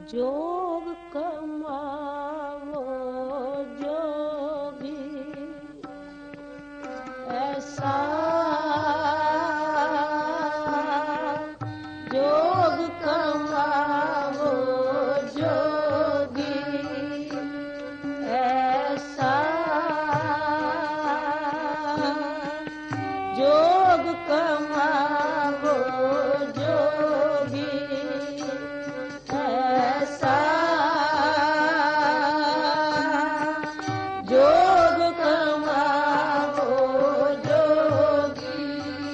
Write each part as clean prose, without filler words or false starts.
जोग कमावो जोगी ऐसा जोग कमावो जोगी ऐसा जोग कमावो जोगी ऐसा जोग कमावो जोगी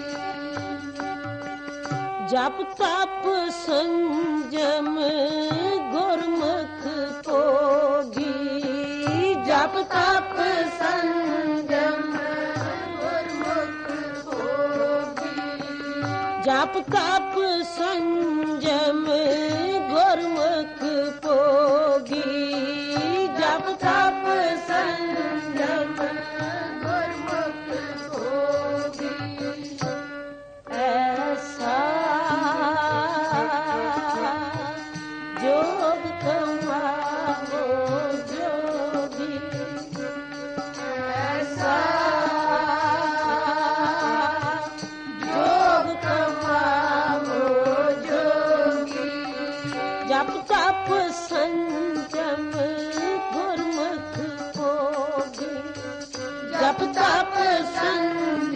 जप तप संजम गुरमुख भोगी जप तप संजम गुरमुख भोगी जप तप संजम गुरमुख भोगी जप तप संजम गुरमुख भोगी ऐसा जोग कमावो जोगी ऐसा जोग कमावो जोगी जप तप संजम गुरमुख भोगी जप तप संजम